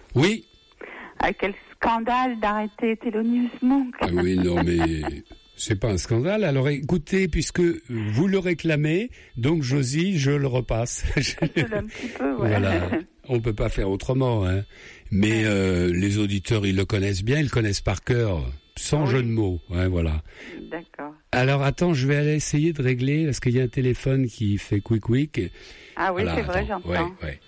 Oui. Ah, quel scandale d'arrêter Thelonious Monk. Ah oui, non, mais c'est pas un scandale. Alors écoutez, puisque vous le réclamez, donc Josie, je le repasse. Un petit peu, ouais. Voilà. On peut pas faire autrement, hein. Mais les auditeurs, ils le connaissent bien, ils le connaissent par cœur, sans jeu de mots. Ouais, voilà. D'accord. Alors attends, je vais aller essayer de régler parce qu'il y a un téléphone qui fait quick. Ah oui, voilà, c'est vrai, attends. j'entends. Ouais.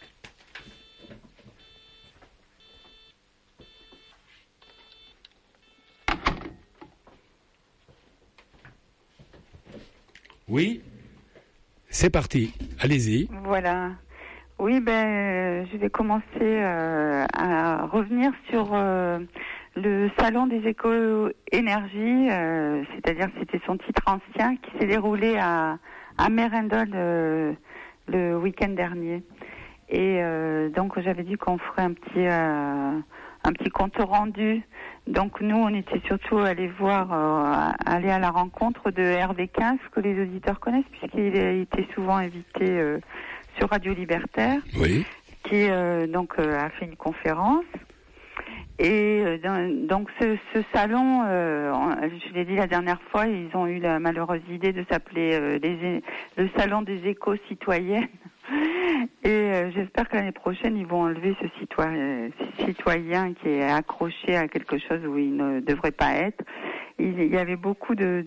Oui, c'est parti. Allez-y. Voilà. Oui, je vais commencer à revenir sur le salon des éco-énergies, c'est-à-dire que c'était son titre ancien qui s'est déroulé à Mérindol le week-end dernier. Et donc j'avais dit qu'on ferait un petit compte rendu. Donc nous, on était surtout allés aller à la rencontre de Hervé Quince, que les auditeurs connaissent, puisqu'il a été souvent invité sur Radio Libertaire, qui a fait une conférence. Et donc ce salon, je l'ai dit la dernière fois, ils ont eu la malheureuse idée de s'appeler le salon des éco-citoyennes. Et j'espère que l'année prochaine, ils vont enlever ce citoyen qui est accroché à quelque chose où il ne devrait pas être. Il y avait beaucoup de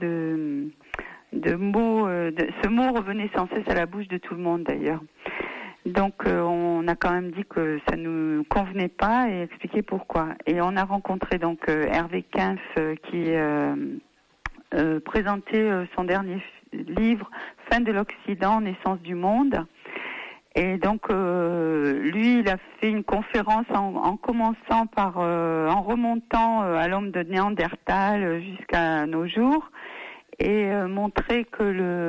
mots. Ce mot revenait sans cesse à la bouche de tout le monde, d'ailleurs. Donc on a quand même dit que ça nous convenait pas et expliqué pourquoi. Et on a rencontré donc Hervé Quince qui présentait son dernier livre, Fin de l'Occident, naissance du monde. Et donc lui, il a fait une conférence en commençant par en remontant à l'homme de Néandertal jusqu'à nos jours. Et montrer que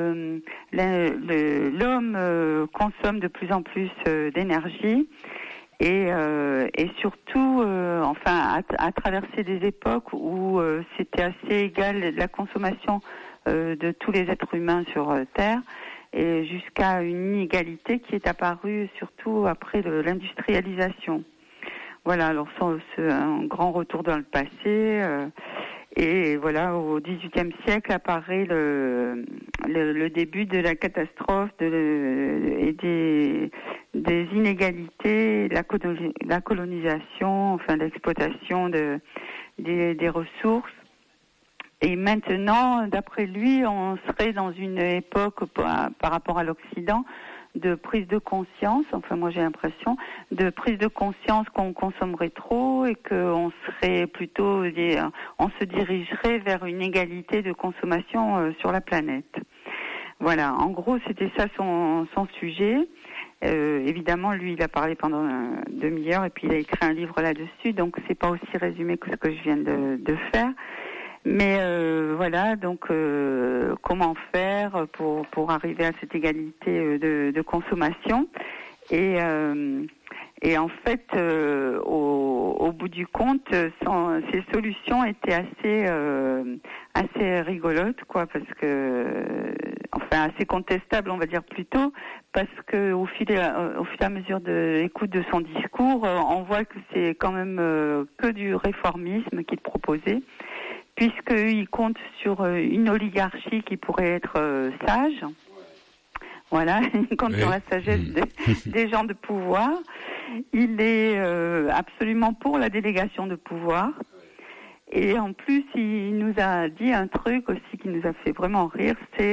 l'homme consomme de plus en plus d'énergie et surtout à traverser des époques où c'était assez égal la consommation de tous les êtres humains sur Terre et jusqu'à une inégalité qui est apparue surtout après l'industrialisation. Voilà, alors c'est un grand retour dans le passé. Et voilà, au XVIIIe siècle apparaît le début de la catastrophe et des inégalités, la colonisation, enfin l'exploitation des ressources. Et maintenant, d'après lui, on serait dans une époque par rapport à l'Occident de prise de conscience, enfin moi j'ai l'impression, de prise de conscience qu'on consommerait trop et qu'on serait plutôt, on se dirigerait vers une égalité de consommation sur la planète. Voilà, en gros c'était ça son sujet. Évidemment, lui il a parlé pendant une demi-heure et puis il a écrit un livre là-dessus, donc c'est pas aussi résumé que ce que je viens de faire. Mais voilà, donc comment faire pour arriver à cette égalité de consommation et en fait au bout du compte ces solutions étaient assez rigolotes quoi, parce que assez contestables on va dire plutôt, parce que au fil et à mesure de l'écoute de son discours on voit que c'est quand même que du réformisme qu'il proposait, puisqu'il compte sur une oligarchie qui pourrait être sage. Voilà, il compte sur la sagesse des gens de pouvoir. Il est absolument pour la délégation de pouvoir. Et en plus, il nous a dit un truc aussi qui nous a fait vraiment rire, c'est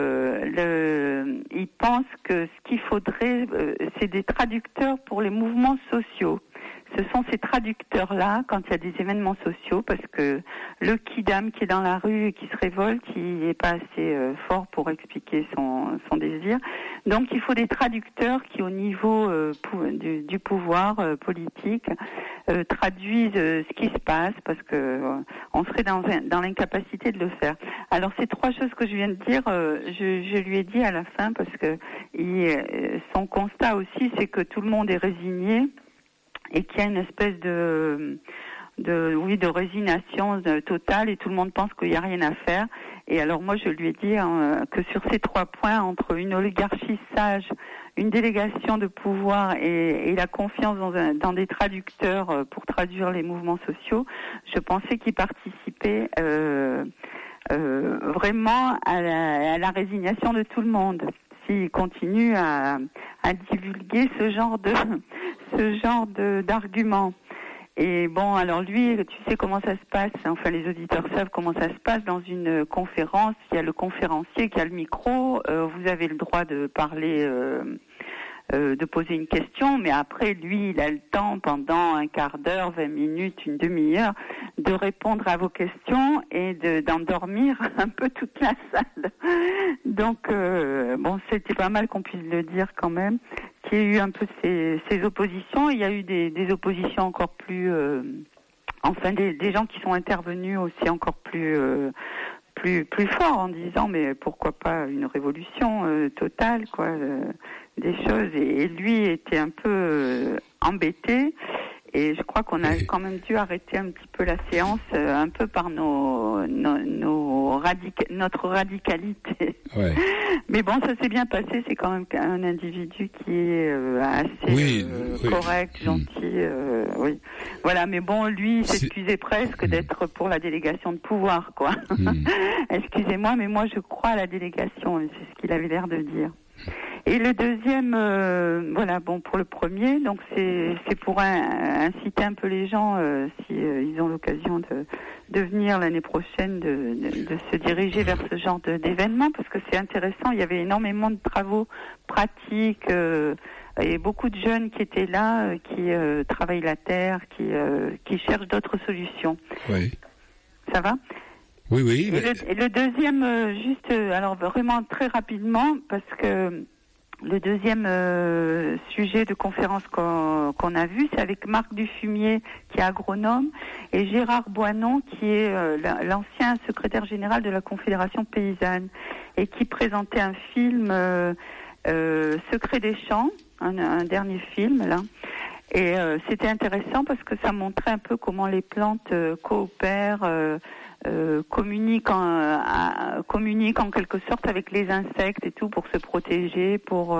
il pense que ce qu'il faudrait, c'est des traducteurs pour les mouvements sociaux. Ce sont ces traducteurs-là, quand il y a des événements sociaux, parce que le kidam qui est dans la rue et qui se révolte, il n'est pas assez fort pour expliquer son désir. Donc il faut des traducteurs qui, au niveau du pouvoir politique, traduisent ce qui se passe, parce que on serait dans l'incapacité de le faire. Alors ces trois choses que je viens de dire, je lui ai dit à la fin, parce que son constat aussi, c'est que tout le monde est résigné, et qu'il y a une espèce de de résignation totale, et tout le monde pense qu'il n'y a rien à faire. Et alors moi je lui ai dit que sur ces 3 points, entre une oligarchie sage, une délégation de pouvoir et la confiance dans des traducteurs pour traduire les mouvements sociaux, je pensais qu'il participait vraiment à la résignation de tout le monde. S'il continue à divulguer ce genre d'arguments. Et bon, alors lui, tu sais comment ça se passe, enfin les auditeurs savent comment ça se passe dans une conférence. Il y a le conférencier qui a le micro, vous avez le droit de parler, de poser une question, mais après lui, il a le temps pendant un quart d'heure, 20 minutes, une demi-heure, de répondre à vos questions et d'endormir un peu toute la salle. Donc, bon, c'était pas mal qu'on puisse le dire quand même, qu'il y ait eu un peu ces oppositions. Il y a eu des oppositions encore plus... enfin, des gens qui sont intervenus aussi encore plus fort en disant mais pourquoi pas une révolution totale, quoi, des choses. Et lui était un peu embêté. Et je crois qu'on a quand même dû arrêter un petit peu la séance, un peu par notre radicalité. Ouais. Mais bon, ça s'est bien passé. C'est quand même un individu qui est assez correct, gentil. Oui. Voilà. Mais bon, lui, il s'excusait presque d'être pour la délégation de pouvoir, quoi. Excusez-moi, mais moi, je crois à la délégation. C'est ce qu'il avait l'air de dire. Et le deuxième, voilà, bon, pour le premier, donc c'est pour inciter un peu les gens, si ils ont l'occasion de venir l'année prochaine, de se diriger vers ce genre d'événement, parce que c'est intéressant. Il y avait énormément de travaux pratiques et beaucoup de jeunes qui étaient là, qui travaillent la terre, qui cherchent d'autres solutions. Oui. Ça va ? Oui, oui. Et le deuxième, juste, alors vraiment très rapidement, parce que le deuxième sujet de conférence qu'on a vu, c'est avec Marc Dufumier, qui est agronome, et Gérard Boinon, qui est l'ancien secrétaire général de la Confédération paysanne, et qui présentait un film, Secret des champs, un dernier film, là. Et c'était intéressant parce que ça montrait un peu comment les plantes coopèrent, communiquent en quelque sorte avec les insectes et tout pour se protéger, pour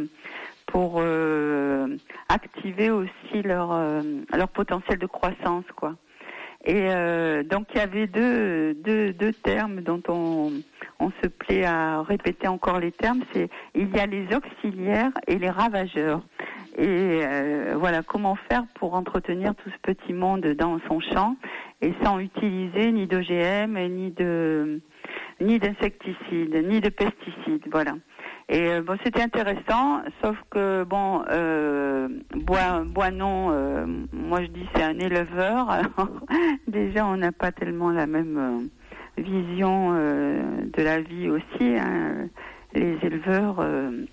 activer aussi leur potentiel de croissance, quoi. Et donc il y avait deux termes dont on se plaît à répéter encore les termes, c'est il y a les auxiliaires et les ravageurs. Et voilà, comment faire pour entretenir tout ce petit monde dans son champ et sans utiliser ni d'OGM, ni d'insecticides, ni de pesticides, voilà. Et bon, c'était intéressant, sauf que bon, Boinon, moi je dis c'est un éleveur. Alors, déjà, on n'a pas tellement la même vision de la vie aussi. Hein. Les éleveurs,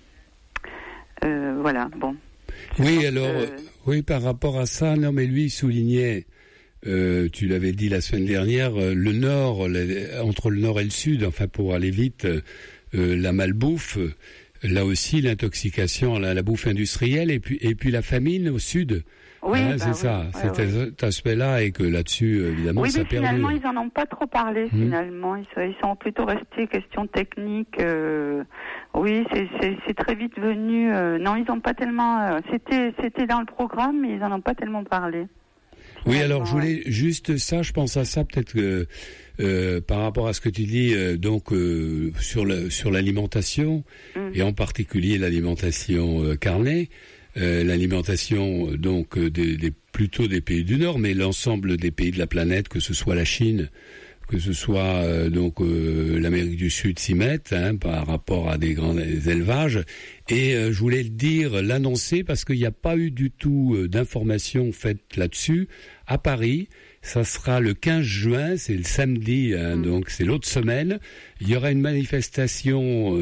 voilà, bon. Oui, alors, oui, par rapport à ça, non, mais lui, il soulignait, tu l'avais dit la semaine dernière, le nord, entre le nord et le sud, enfin, pour aller vite, la malbouffe, là aussi, l'intoxication, la bouffe industrielle, et puis la famine au sud. Oui, hein, c'est ça, c'est cet aspect-là, et que là-dessus, évidemment, ça perdure. Oui, mais finalement, ils en ont pas trop parlé, finalement. Ils sont plutôt restés questions techniques. Oui, c'est très vite venu. Non, ils n'ont pas tellement... C'était dans le programme, mais ils n'en ont pas tellement parlé. Oui, alors je voulais juste ça, je pense à ça peut-être que par rapport à ce que tu dis donc sur l'alimentation et en particulier l'alimentation carnée, l'alimentation donc plutôt des pays du Nord, mais l'ensemble des pays de la planète, que ce soit la Chine, que ce soit l'Amérique du Sud s'y mettent par rapport à des grands élevages. Et je voulais le dire, l'annoncer, parce qu'il n'y a pas eu du tout d'informations faites là-dessus. À Paris, ça sera le 15 juin, c'est le samedi, donc c'est l'autre semaine. Il y aura une manifestation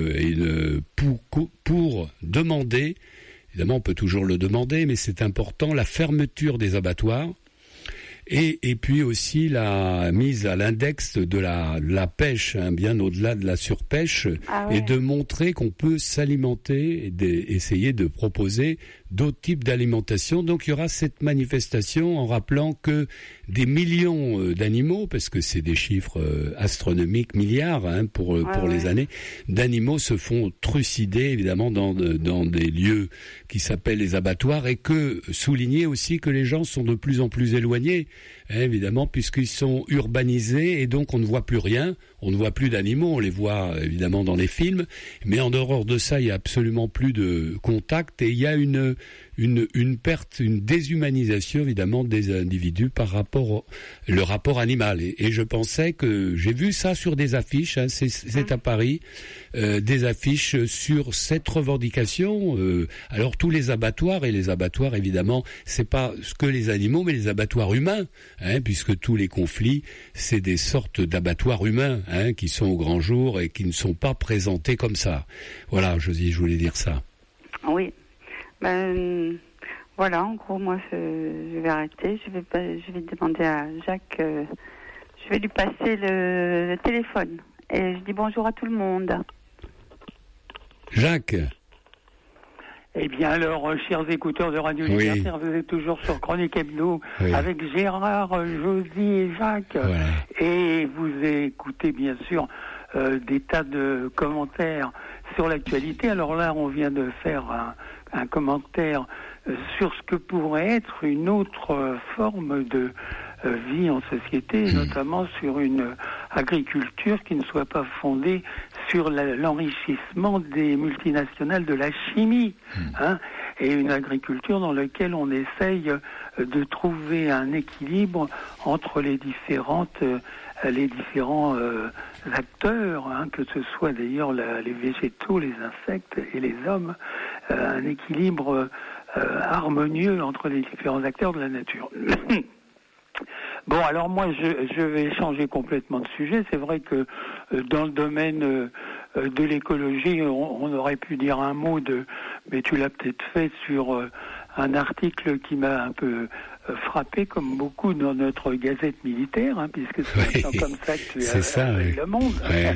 pour demander, évidemment on peut toujours le demander, mais c'est important, la fermeture des abattoirs. Et puis aussi la mise à l'index de la pêche, bien au-delà de la surpêche, et de montrer qu'on peut s'alimenter et essayer de proposer d'autres types d'alimentation. Donc il y aura cette manifestation en rappelant que des millions d'animaux, parce que c'est des chiffres astronomiques, milliards pour les années, d'animaux se font trucider évidemment dans des lieux qui s'appellent les abattoirs, et que souligner aussi que les gens sont de plus en plus éloignés, évidemment, puisqu'ils sont urbanisés et donc on ne voit plus rien, on ne voit plus d'animaux, on les voit évidemment dans les films, mais en dehors de ça, il y a absolument plus de contact, et il y a une perte, une déshumanisation évidemment des individus par rapport le rapport animal. Et je pensais que j'ai vu ça sur des affiches, c'est à Paris, des affiches sur cette revendication. Alors tous les abattoirs, et les abattoirs évidemment, c'est pas que les animaux, mais les abattoirs humains, puisque tous les conflits, c'est des sortes d'abattoirs humains, qui sont au grand jour et qui ne sont pas présentés comme ça. Voilà, Josie, je voulais dire ça. Oui. Voilà, en gros, moi, je vais arrêter. Je vais demander à Jacques. Je vais lui passer le téléphone. Et je dis bonjour à tout le monde. Jacques. Eh bien alors, chers écouteurs de Radio Libertaire, vous êtes toujours sur Chronique Hebdo avec Gérard, Josie et Jacques. Voilà. Et vous écoutez bien sûr des tas de commentaires sur l'actualité. Alors là, on vient de faire un commentaire sur ce que pourrait être une autre forme de vie en société, notamment sur une agriculture qui ne soit pas fondée sur l'enrichissement des multinationales de la chimie, et une agriculture dans laquelle on essaye de trouver un équilibre entre les différents acteurs, que ce soit d'ailleurs les végétaux, les insectes et les hommes, un équilibre harmonieux entre les différents acteurs de la nature. Bon, alors moi, je vais changer complètement de sujet. C'est vrai que dans le domaine de l'écologie, on aurait pu dire un mot mais tu l'as peut-être fait sur un article qui m'a un peu frappé, comme beaucoup dans notre gazette militaire, puisque c'est comme ça que tu as Le Monde.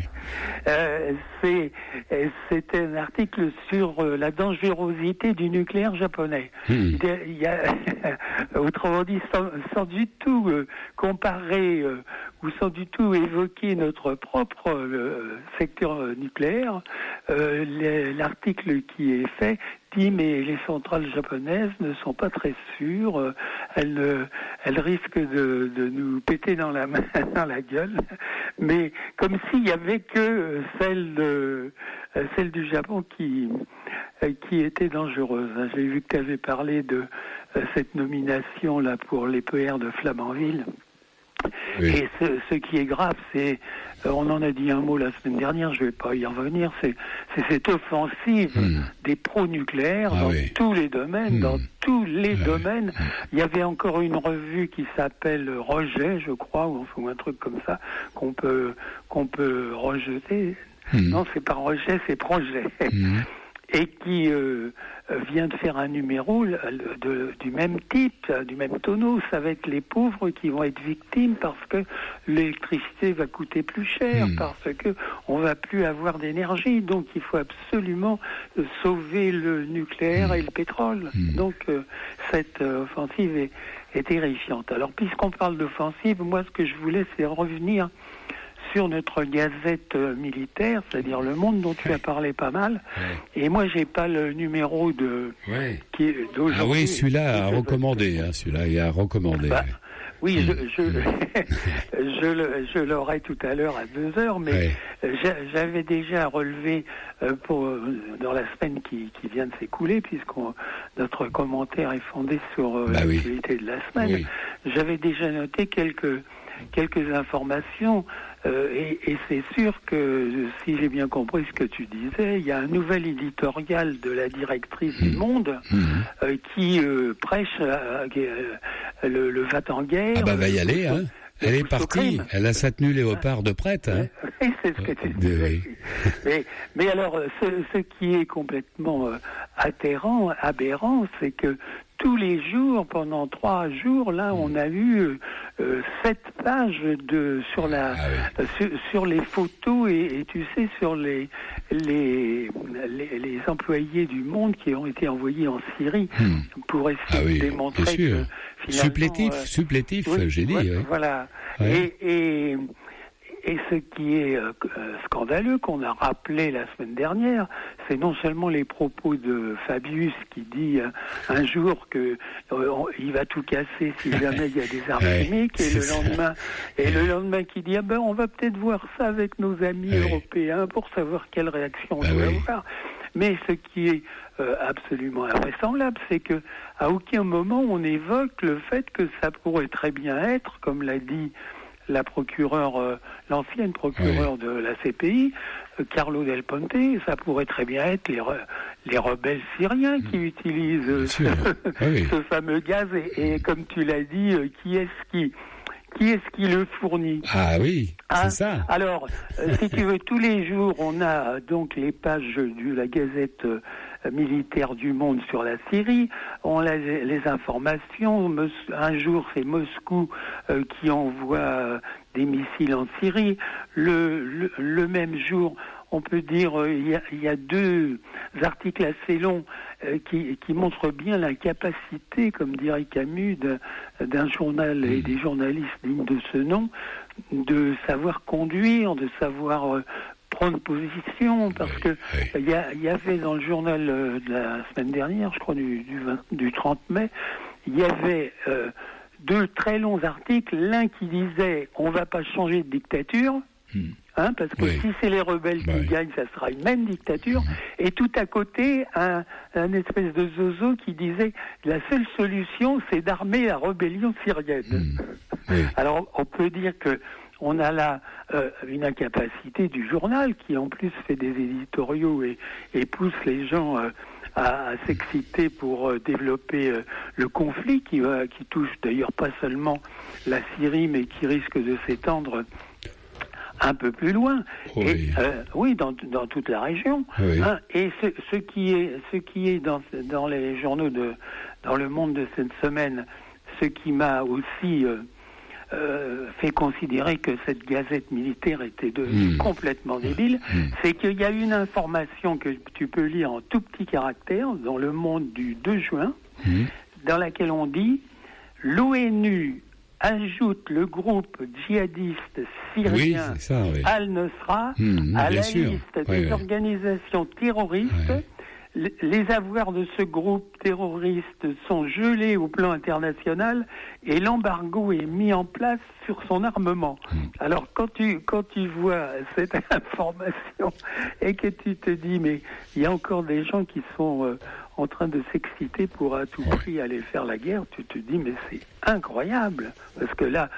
C'était un article sur la dangerosité du nucléaire japonais. Il y a, autrement dit, sans du tout comparer ou sans du tout évoquer notre propre secteur nucléaire, l'article qui est fait dit mais les centrales japonaises ne sont pas très sûres, elles risquent de nous péter dans la gueule, mais comme s'il y avait que celle du Japon qui était dangereuse. J'ai vu que tu avais parlé de cette nomination là pour les PR de Flamanville. Oui. Et ce qui est grave, c'est, on en a dit un mot la semaine dernière, je ne vais pas y revenir, c'est cette offensive des pro-nucléaires dans tous les domaines, domaines. Il y avait encore une revue qui s'appelle Rejet, je crois, ou un truc comme ça, qu'on peut rejeter. Non, c'est pas Rejet, c'est Projet. Et qui vient de faire un numéro du même type, du même tonus, avec les pauvres qui vont être victimes parce que l'électricité va coûter plus cher, parce que on va plus avoir d'énergie. Donc il faut absolument sauver le nucléaire et le pétrole. Donc cette offensive est terrifiante. Alors puisqu'on parle d'offensive, moi ce que je voulais, c'est revenir sur notre gazette militaire, c'est-à-dire Le Monde, dont tu as parlé pas mal. Et moi, j'ai pas le numéro d'aujourd'hui. Ah oui, celui-là a recommandé. Celui-là, il a recommandé. Oui, je l'aurai tout à l'heure à 2h, mais j'avais déjà relevé dans la semaine qui vient de s'écouler, notre commentaire est fondé sur l'actualité de la semaine. Oui. J'avais déjà noté quelques informations. Et c'est sûr que, si j'ai bien compris ce que tu disais, il y a un nouvel éditorial de la directrice du Monde qui prêche le va-t-en-guerre. Ah va y aller, Elle est partie, elle a sa tenue léopard de prête. Oui, c'est ce que tu disais. Mais alors, ce qui est complètement aberrant, c'est que tous les jours, pendant 3 jours, là, on a eu 7 pages sur les photos et tu sais, sur les employés du Monde qui ont été envoyés en Syrie pour essayer de démontrer que finalement... Supplétif, j'ai dit. Voilà. Ouais. Et ce qui est scandaleux, qu'on a rappelé la semaine dernière, c'est non seulement les propos de Fabius qui dit un jour que il va tout casser si jamais il y a des armes chimiques, et le lendemain qui dit on va peut-être voir ça avec nos amis européens pour savoir quelle réaction on doit avoir. Mais ce qui est absolument invraisemblable, c'est que à aucun moment on évoque le fait que ça pourrait très bien être, comme l'a dit la procureure, l'ancienne procureure de la CPI, Carlo Del Ponte, ça pourrait très bien être les rebelles syriens qui utilisent ce fameux gaz. Et comme tu l'as dit, qui est-ce qui le fournit? Ah oui, c'est ça. Alors, si tu veux, tous les jours, on a donc les pages de la Gazette militaire du Monde sur la Syrie. On a les informations. Un jour, c'est Moscou qui envoie des missiles en Syrie. Le même jour, on peut dire, il y a 2 articles assez longs qui montrent bien la capacité, comme dirait Camus, d'un journal et des journalistes dignes de ce nom, de savoir conduire, de savoir prendre position, parce que il y avait dans le journal de la semaine dernière, je crois du 30 mai, il y avait 2 très longs articles, l'un qui disait on va pas changer de dictature, parce que si c'est les rebelles qui gagnent, ça sera une même dictature, et tout à côté un espèce de zozo qui disait la seule solution c'est d'armer la rébellion syrienne. Alors on peut dire que on a là une incapacité du journal qui en plus fait des éditoriaux et pousse les gens à s'exciter pour développer le conflit qui touche d'ailleurs pas seulement la Syrie mais qui risque de s'étendre un peu plus loin, dans toute la région. Et ce qui est dans les journaux dans le Monde de cette semaine, ce qui m'a aussi fait considérer que cette gazette militaire était devenue complètement débile, c'est qu'il y a une information que tu peux lire en tout petit caractère dans le Monde du 2 juin, dans laquelle on dit l'ONU ajoute le groupe djihadiste syrien Al-Nusra à la liste des organisations terroristes. Les avoirs de ce groupe terroriste sont gelés au plan international et l'embargo est mis en place sur son armement. Alors quand tu vois cette information et que tu te dis mais il y a encore des gens qui sont en train de s'exciter pour à tout prix aller faire la guerre, tu te dis mais c'est incroyable, parce que là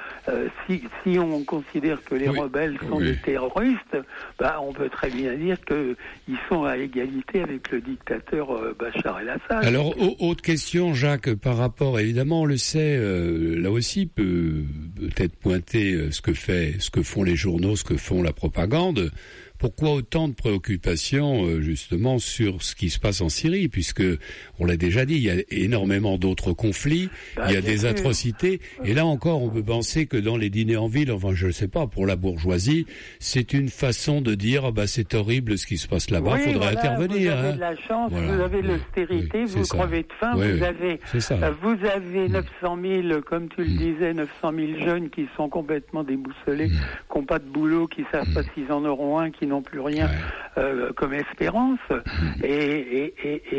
si on considère que les rebelles sont des terroristes, on peut très bien dire qu'ils sont à égalité avec le dictateur Bachar el-Assad. Alors autre question, Jacques, par rapport, évidemment on le sait, là aussi peut-être pointer ce que font les journaux, ce que font la propagande. Pourquoi autant de préoccupations justement sur ce qui se passe en Syrie, puisque on l'a déjà dit, il y a énormément d'autres conflits, il y a des atrocités, et là encore on peut penser que dans les dîners en ville, enfin je ne sais pas, pour la bourgeoisie, c'est une façon de dire c'est horrible ce qui se passe là-bas, faudrait intervenir. Vous avez de la chance, vous avez l'austérité, vous crevez de faim, vous avez 900 000, comme tu le disais, 900 000 jeunes qui sont complètement déboussolés, qui n'ont pas de boulot, qui ne savent pas s'ils en auront un, qui n'ont plus rien comme espérance, et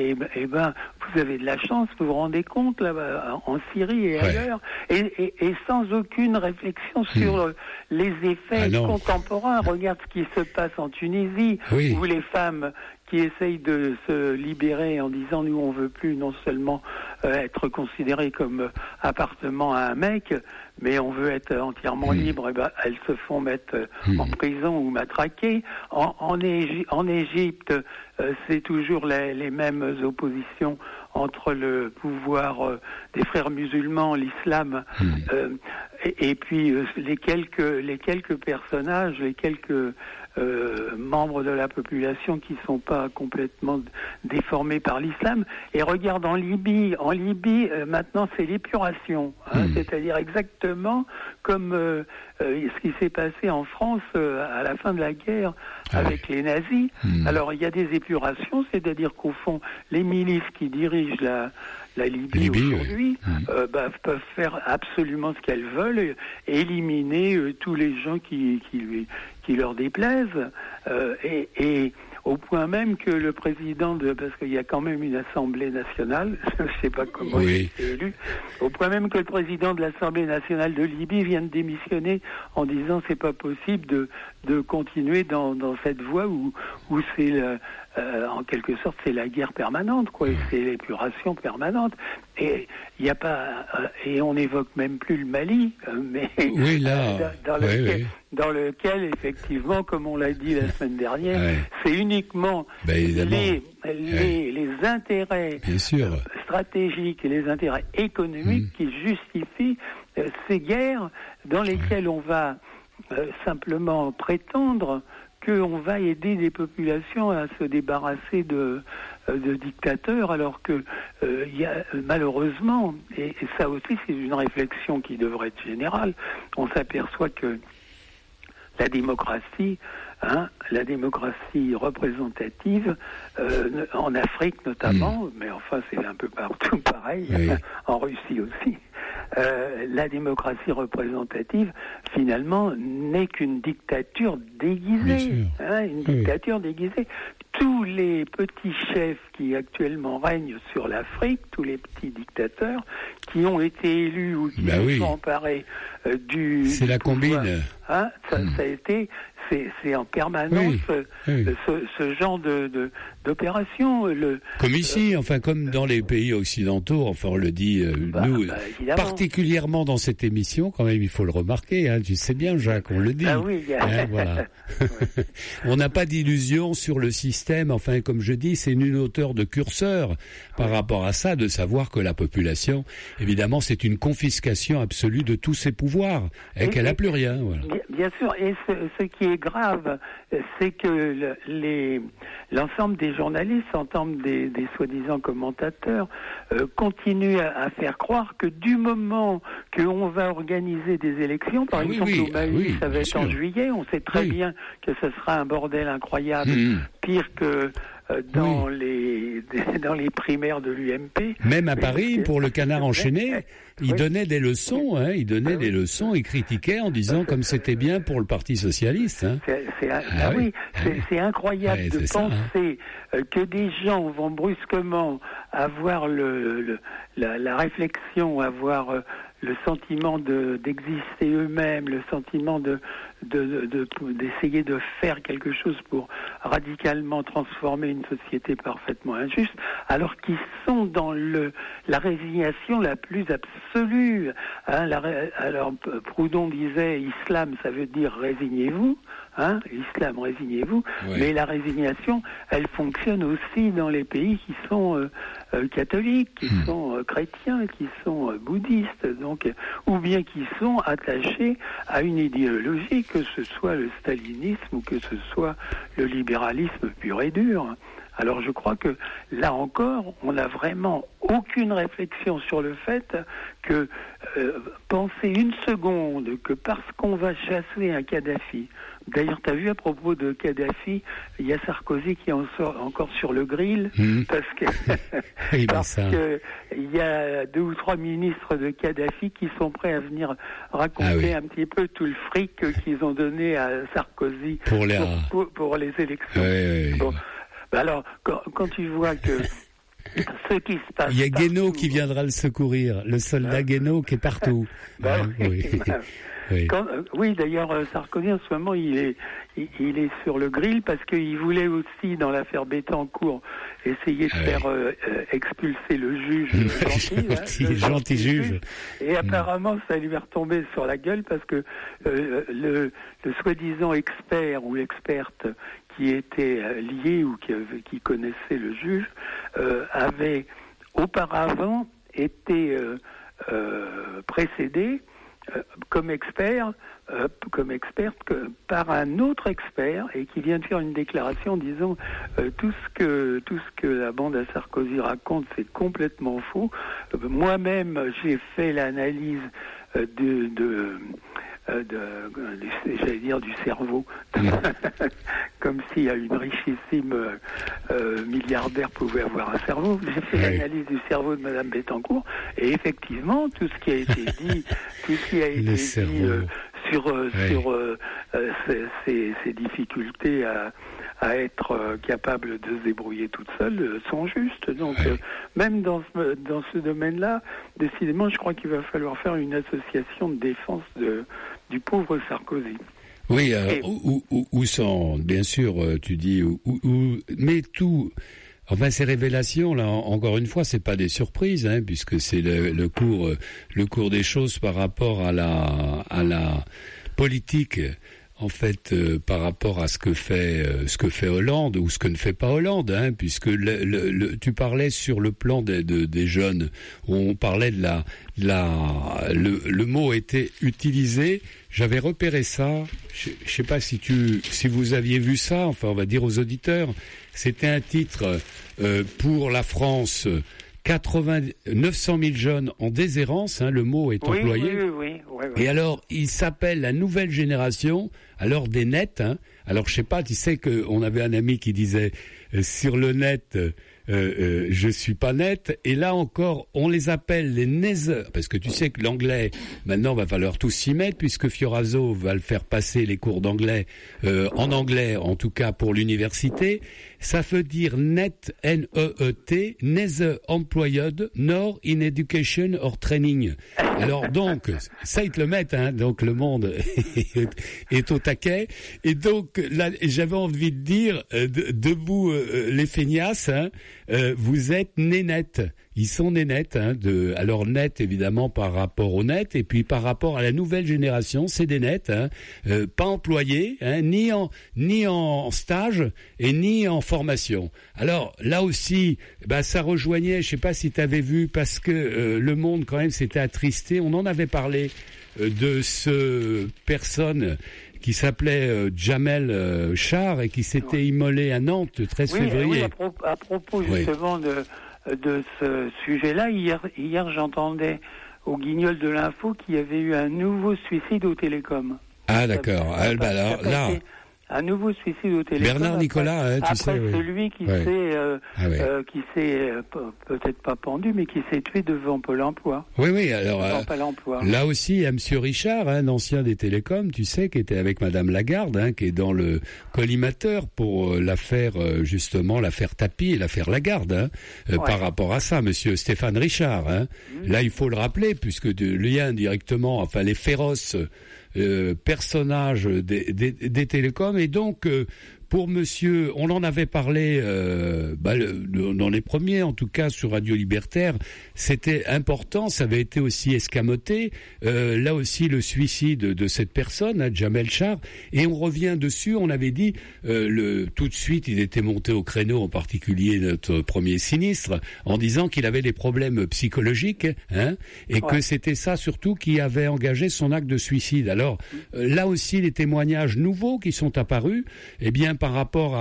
vous avez de la chance, vous vous rendez compte là en Syrie et ailleurs, et sans aucune réflexion sur les effets contemporains. Regarde ce qui se passe en Tunisie, où les femmes qui essayent de se libérer en disant nous on veut plus non seulement être considérés comme appartenant à un mec, mais on veut être entièrement libre, elles se font mettre en prison ou matraquer. En Égypte, c'est toujours les mêmes oppositions entre le pouvoir des frères musulmans, l'islam, Et puis les quelques personnages, les quelques membres de la population qui sont pas complètement déformés par l'islam. Et regarde en Libye, maintenant c'est l'épuration, c'est-à-dire exactement comme ce qui s'est passé en France à la fin de la guerre avec les nazis. Alors il y a des épurations, c'est-à-dire qu'au fond les milices qui dirigent la Libye aujourd'hui peuvent faire absolument ce qu'elles veulent et éliminer tous les gens qui leur déplaisent et au point même que le président parce qu'il y a quand même une Assemblée nationale, je ne sais pas comment il a été élu, au point même que le président de l'Assemblée nationale de Libye vient de démissionner en disant c'est pas possible de continuer dans cette voie où c'est en quelque sorte c'est la guerre permanente, quoi, et c'est l'épuration permanente. Et il y a pas et on n'évoque même plus le Mali, mais dans lequel effectivement, comme on l'a dit la semaine dernière, c'est uniquement les intérêts stratégiques et les intérêts économiques qui justifient ces guerres dans lesquelles on va simplement prétendre qu'on va aider des populations à se débarrasser de dictateurs, alors que il y a malheureusement, et ça aussi c'est une réflexion qui devrait être générale, on s'aperçoit que la démocratie représentative, en Afrique notamment, mais enfin c'est un peu partout pareil, en Russie aussi, la démocratie représentative, finalement, n'est qu'une dictature déguisée. Dictature déguisée. Tous les petits chefs qui actuellement règnent sur l'Afrique, tous les petits dictateurs qui ont été élus ou qui se sont emparés c'est la combine. Ça a été... C'est en permanence ce genre d'opération. Comme ici, enfin comme dans les pays occidentaux, enfin on le dit, nous, particulièrement dans cette émission, quand même il faut le remarquer, tu sais bien Jacques, on le dit. Voilà. On n'a pas d'illusion sur le système, enfin comme je dis, c'est une hauteur de curseur par rapport à ça, de savoir que la population, évidemment, c'est une confiscation absolue de tous ses pouvoirs, et qu'elle n'a plus rien. Voilà. Bien sûr, et ce qui est grave, c'est que l'ensemble des journalistes, l'ensemble des soi-disant commentateurs, continuent à faire croire que du moment qu'on va organiser des élections, par exemple au Mali, ça va être en juillet, on sait très bien que ce sera un bordel incroyable, pire que dans les primaires de l'UMP. Même à Paris, pour le canard enchaîné, il donnait des leçons, des leçons et critiquait en disant comme c'était bien pour le Parti socialiste. C'est incroyable de penser que des gens vont brusquement avoir la réflexion, avoir le sentiment d'exister eux-mêmes, le sentiment d'essayer de faire quelque chose pour radicalement transformer une société parfaitement injuste, alors qu'ils sont dans la résignation la plus absolue. Alors Proudhon disait « Islam, ça veut dire résignez-vous ». L'islam, résignez-vous, mais la résignation, elle fonctionne aussi dans les pays qui sont catholiques, qui sont chrétiens, qui sont bouddhistes, donc, ou bien qui sont attachés à une idéologie, que ce soit le stalinisme ou que ce soit le libéralisme pur et dur. Alors je crois que là encore, on n'a vraiment aucune réflexion sur le fait que penser une seconde que parce qu'on va chasser un Kadhafi, d'ailleurs tu as vu à propos de Kadhafi, il y a Sarkozy qui en sort encore sur le grill, parce que il y a 2 ou 3 ministres de Kadhafi qui sont prêts à venir raconter un petit peu tout le fric qu'ils ont donné à Sarkozy pour les élections. Alors, quand tu vois que ce qui se passe... Il y a Guénaud qui viendra le secourir, le soldat Guénaud qui est partout. Oui, d'ailleurs, Sarkozy, en ce moment, il est sur le grill parce qu'il voulait aussi, dans l'affaire Bettencourt, essayer de faire expulser le juge gentil juge. Et apparemment, ça lui est retombé sur la gueule parce que le soi-disant expert ou experte qui était lié ou qui connaissait le juge avait auparavant été précédé comme experte par un autre expert et qui vient de faire une déclaration disant tout ce que la bande à Sarkozy raconte, c'est complètement faux. Moi-même, j'ai fait l'analyse j'allais dire du cerveau, comme si une richissime milliardaire pouvait avoir un cerveau. J'ai fait l'analyse du cerveau de Madame Bettencourt, et effectivement, tout ce qui a été dit, sur ces difficultés à être capable de se débrouiller toute seule sont justes. Donc, même dans ce domaine-là, décidément, je crois qu'il va falloir faire une association de défense du pauvre Sarkozy. Oui, où sont, bien sûr, tu dis, mais tout. Enfin, ces révélations, là, encore une fois, c'est pas des surprises, puisque c'est le cours des choses par rapport à la politique. En fait, par rapport à ce que fait Hollande ou ce que ne fait pas Hollande, puisque tu parlais sur le plan des jeunes, où on parlait de le mot était utilisé. J'avais repéré ça. Je sais pas si vous aviez vu ça. Enfin, on va dire aux auditeurs, c'était un titre pour la France. 900 000 jeunes en déshérence, le mot est employé. Oui. Et alors, il s'appelle la nouvelle génération, alors des nets. Alors, je sais pas, tu sais qu'on avait un ami qui disait sur le net, je suis pas net. Et là encore, on les appelle les naiseurs, parce que tu sais que l'anglais, maintenant, va falloir tous s'y mettre, puisque Fioraso va le faire passer les cours d'anglais, en anglais, en tout cas pour l'université. Ça veut dire net, N-E-E-T, neither employed nor in education or training. Alors donc, ça ils te le mettent, donc le monde est au taquet. Et donc là, j'avais envie de dire, debout les feignasses, vous êtes nénettes. Ils sont nénettes, alors net évidemment par rapport au net, et puis par rapport à la nouvelle génération, c'est des nets, pas employés, ni en stage et ni en formation. Alors là aussi, ça rejoignait, je sais pas si tu avais vu, parce que Le Monde quand même s'était attristé. On en avait parlé de ce personne qui s'appelait Jamel Char et qui s'était immolé à Nantes le 13 février. Oui, à propos justement de ce sujet-là, hier j'entendais au Guignol de l'Info qu'il y avait eu un nouveau suicide au Télécom. Ah d'accord. Alors là, un nouveau suicide au Télécom. Bernard Nicolas, tu sais. Après celui qui s'est peut-être pas pendu, mais qui s'est tué devant Pôle Emploi. Oui. Alors là aussi, il y a Monsieur Richard, un ancien des Télécoms, tu sais, qui était avec Madame Lagarde, qui est dans le collimateur pour l'affaire Tapie et l'affaire Lagarde, par rapport à ça, Monsieur Stéphane Richard. Là, il faut le rappeler, puisque le lien directement, enfin les féroces personnages des télécoms, et donc pour monsieur, on en avait parlé dans les premiers, en tout cas sur Radio Libertaire, c'était important, ça avait été aussi escamoté, là aussi le suicide de cette personne, Jamel Char, et on revient dessus, on avait dit, tout de suite il était monté au créneau, en particulier notre premier sinistre, en disant qu'il avait des problèmes psychologiques, que c'était ça surtout qui avait engagé son acte de suicide. Alors là aussi les témoignages nouveaux qui sont apparus, par rapport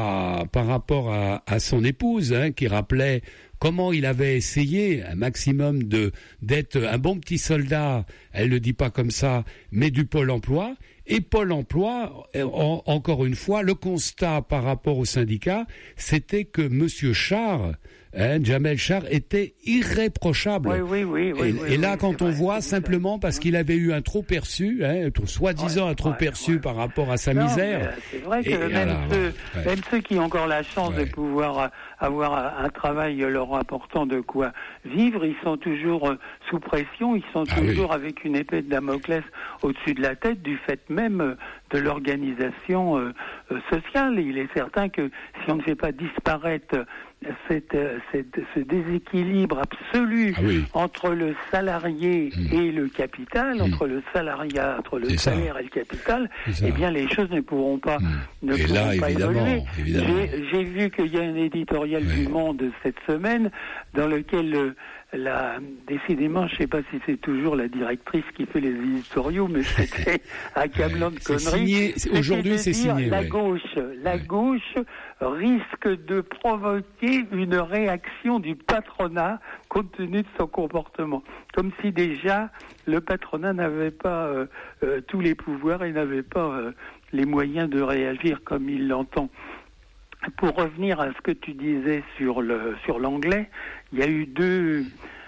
à son épouse, qui rappelait comment il avait essayé un maximum d'être un bon petit soldat, elle le dit pas comme ça, mais du Pôle Emploi. Et Pôle Emploi, encore une fois, le constat par rapport au syndicat, c'était que Monsieur Char, Jamel Char, était irréprochable. Oui. Et là, quand on voit simplement parce qu'il avait eu un trop perçu, soi-disant un trop perçu par rapport à sa misère. C'est vrai que même ceux qui ont encore la chance de pouvoir avoir un travail leur apportant de quoi vivre, ils sont toujours sous pression, ils sont toujours avec une épée de Damoclès au-dessus de la tête du fait même de l'organisation sociale. Il est certain que si on ne fait pas disparaître ce déséquilibre absolu entre le salarié et le capital, entre le salariat, entre le salaire et le capital, les choses ne pourront pas évoluer. J'ai vu qu'il y a un éditorial du Monde cette semaine dans lequel décidément, je ne sais pas si c'est toujours la directrice qui fait les éditoriaux, mais c'était accablant de conneries. Aujourd'hui, c'est signé. La gauche risque de provoquer une réaction du patronat compte tenu de son comportement. Comme si déjà le patronat n'avait pas tous les pouvoirs et n'avait pas les moyens de réagir comme il l'entend. Pour revenir à ce que tu disais sur l'anglais, il y a eu deux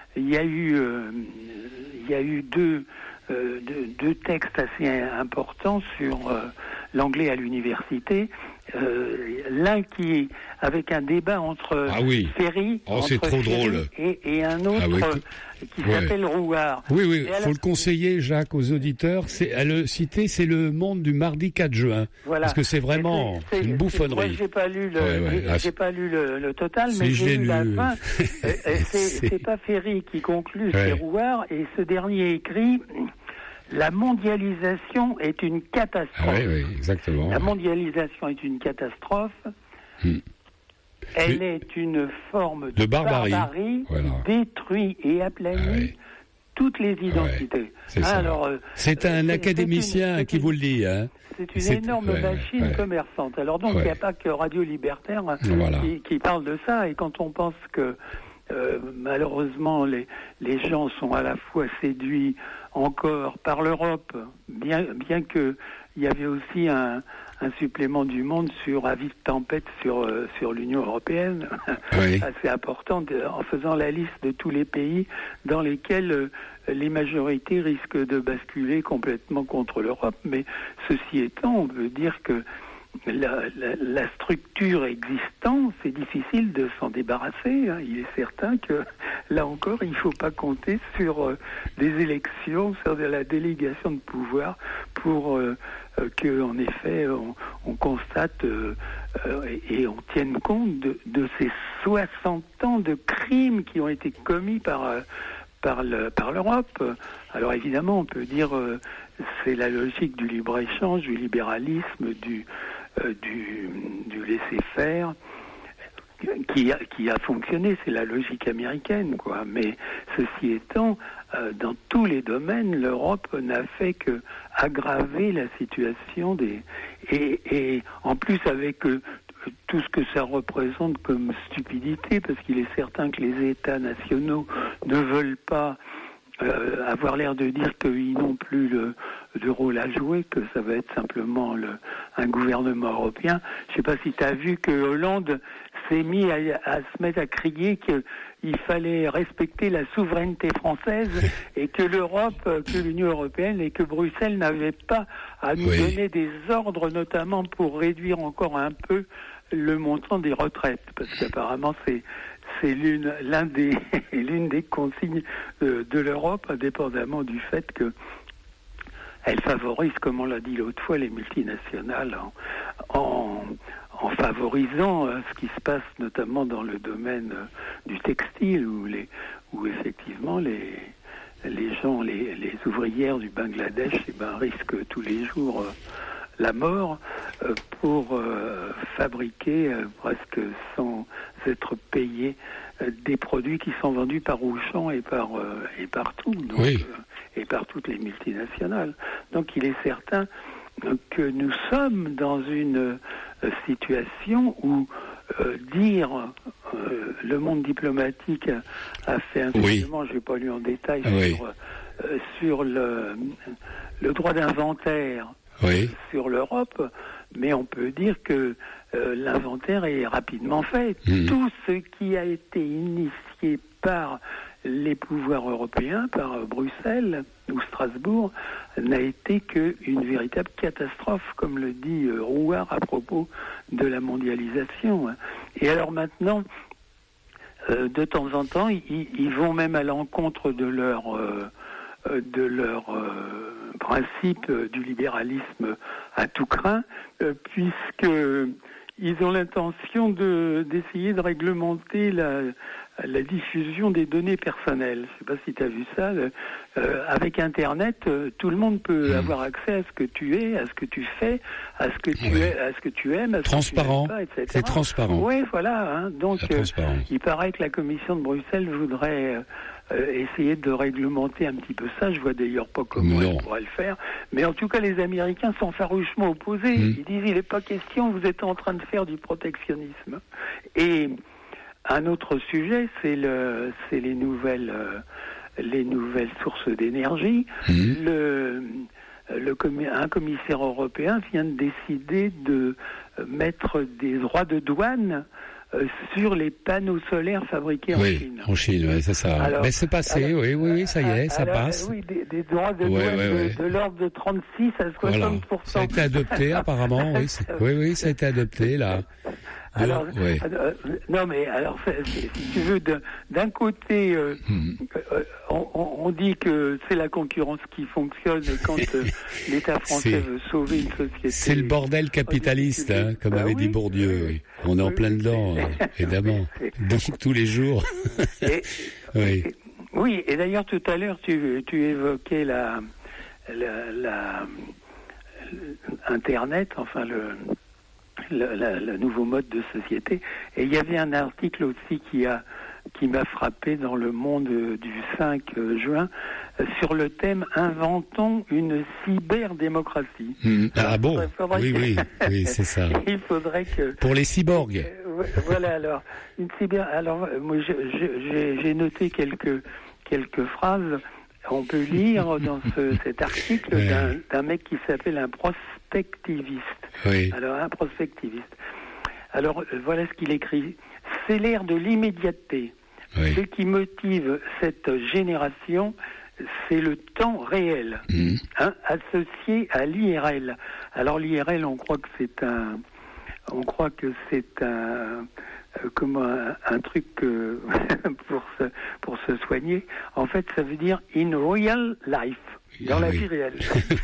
textes assez importants sur l'anglais à l'université. L'un qui avec un débat entre Ferry, c'est trop drôle, et un autre qui s'appelle Rouard. Oui, faut le conseiller, Jacques, aux auditeurs. À le citer, c'est Le Monde du mardi 4 juin. Voilà. Parce que c'est vraiment une bouffonnerie. Moi, j'ai pas lu le total, mais j'ai lu la fin. C'est pas Ferry qui conclut, c'est Rouard, et ce dernier écrit. La mondialisation est une catastrophe. Oui, exactement. La mondialisation est une catastrophe. Elle est une forme de barbarie voilà. Qui détruit et aplanit toutes les identités. C'est ça. Alors, c'est un académicien qui vous le dit. Hein. C'est une énorme machine commerçante. Alors donc, il n'y a pas que Radio Libertaire qui parle de ça. Et quand on pense que malheureusement, les gens sont à la fois séduits encore par l'Europe, bien que il y avait aussi un supplément du Monde sur avis de tempête sur l'Union européenne, assez important, en faisant la liste de tous les pays dans lesquels les majorités risquent de basculer complètement contre l'Europe. Mais ceci étant, on peut dire que la structure existante, c'est difficile de s'en débarrasser. Hein. Il est certain que, là encore, il ne faut pas compter sur des élections, sur de la délégation de pouvoir pour que, en effet, on constate et on tienne compte de ces 60 ans de crimes qui ont été commis par l'Europe. Alors évidemment, on peut dire c'est la logique du libre-échange, du libéralisme, du laisser-faire qui a fonctionné, c'est la logique américaine, quoi. Mais ceci étant, dans tous les domaines, l'Europe n'a fait que aggraver la situation et en plus avec tout ce que ça représente comme stupidité, parce qu'il est certain que les États nationaux ne veulent pas avoir l'air de dire qu'ils n'ont plus de rôle à jouer, que ça va être simplement un gouvernement européen. Je ne sais pas si tu as vu que Hollande s'est mis à se mettre à crier qu'il fallait respecter la souveraineté française et que que l'Union européenne et que Bruxelles n'avait pas à nous donner des ordres, notamment pour réduire encore un peu le montant des retraites, parce qu'apparemment c'est l'une des consignes de l'Europe, indépendamment du fait que elle favorise, comme on l'a dit l'autre fois, les multinationales en favorisant ce qui se passe notamment dans le domaine du textile, où effectivement les gens, les ouvrières du Bangladesh, risquent tous les jours la mort pour fabriquer presque sans être payés des produits qui sont vendus par Auchan et partout, et par toutes les multinationales. Donc il est certain que nous sommes dans une situation où dire le monde diplomatique a fait un document, je ne vais pas lu en détail, sur le droit d'inventaire sur l'Europe, mais on peut dire que l'inventaire est rapidement fait. Tout ce qui a été initié par les pouvoirs européens, par Bruxelles ou Strasbourg, n'a été qu'une véritable catastrophe, comme le dit Rouard à propos de la mondialisation. Et alors maintenant, de temps en temps, ils vont même à l'encontre de leur principe du libéralisme à tout crin, puisque ils ont l'intention d'essayer de réglementer la diffusion des données personnelles. Je ne sais pas si tu as vu ça. Avec Internet, tout le monde peut avoir accès à ce que tu es, à ce que tu fais, à ce que tu es, à ce que tu aimes, à ce transparent. que tu n'aimes pas, etc. C'est transparent. Oui, voilà. Donc, il paraît que la Commission de Bruxelles voudrait essayer de réglementer un petit peu ça. Je vois d'ailleurs pas comment on pourrait le faire. Mais en tout cas, les Américains sont farouchement opposés. Ils disent, il n'est pas question, vous êtes en train de faire du protectionnisme. Et un autre sujet, c'est les nouvelles sources d'énergie. Un commissaire européen vient de décider de mettre des droits de douane sur les panneaux solaires fabriqués en Chine. En Chine, oui, c'est ça. Alors, mais c'est passé, oui, ça y est, ça passe. Oui, des droits de douane de l'ordre de 36 à 60%. Voilà. Ça a été adopté, apparemment, oui, ça a été adopté, là. Alors, non, mais alors, si tu veux, d'un côté, on dit que c'est la concurrence qui fonctionne quand l'État français veut sauver une société. C'est le bordel capitaliste, comme avait dit Bourdieu. Oui. On est en plein dedans, évidemment. Donc tous les jours. Oui, et d'ailleurs tout à l'heure tu évoquais la Internet, enfin le nouveau mode de société. Et il y avait un article aussi qui m'a frappé dans Le Monde du 5 juin sur le thème « Inventons une cyberdémocratie ». Ah bon ? Oui, c'est ça. Il faudrait que... Pour les cyborgs. Voilà, alors, moi j'ai noté quelques phrases. On peut lire dans cet article d'un mec qui s'appelle un prospectiviste. Oui. Alors, un prospectiviste. Alors, voilà ce qu'il écrit. C'est l'ère de l'immédiateté. Ce qui motive cette génération, c'est le temps réel, associé à l'IRL. Alors, l'IRL, on croit que c'est un truc pour se soigner. En fait, ça veut dire in real life, dans la vie réelle.